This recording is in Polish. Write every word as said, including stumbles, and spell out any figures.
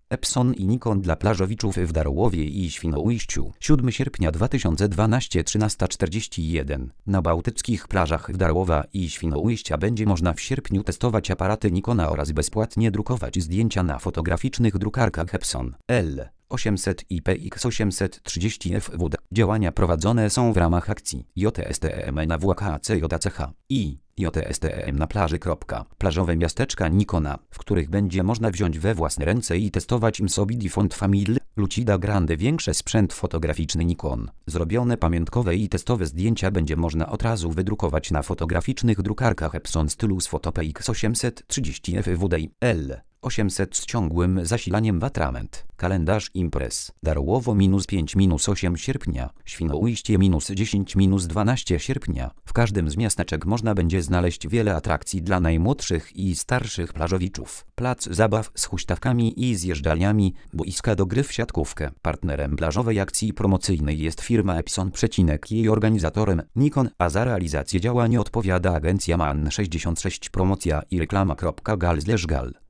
Epson i Nikon dla plażowiczów w Darłowie i Świnoujściu. siódmego sierpnia dwa tysiące dwunastego, trzynasta czterdzieści jeden. Na bałtyckich plażach w Darłowa i Świnoujścia będzie można w sierpniu testować aparaty Nikona oraz bezpłatnie drukować zdjęcia na fotograficznych drukarkach Epson L osiemset i P X osiemset trzydzieści F W D. Działania prowadzone są w ramach akcji J S T E M na W K C J C H i J S T E M na plaży. Plażowe miasteczka Nikona, w których będzie można wziąć we własne ręce i testować Imsobidi Font Family, Lucida Grande. Większy sprzęt fotograficzny Nikon. Zrobione pamiątkowe i testowe zdjęcia będzie można od razu wydrukować na fotograficznych drukarkach Epson Stylus Photo P X osiemset trzydzieści F W D i L osiemset z ciągłym zasilaniem w atrament. Kalendarz imprez. Darłowo pięć do ósmego sierpnia, Świnoujście dziesięć do dwunastego sierpnia. W każdym z miasteczek można będzie znaleźć wiele atrakcji dla najmłodszych i starszych plażowiczów. Plac zabaw z huśtawkami i zjeżdżalniami, boiska do gry w siatkówkę. Partnerem plażowej akcji promocyjnej jest firma Epson. Jej organizatorem Nikon, a za realizację działań odpowiada agencja M A N sześćdziesiąt sześć Promocja i Reklama. gal slash gal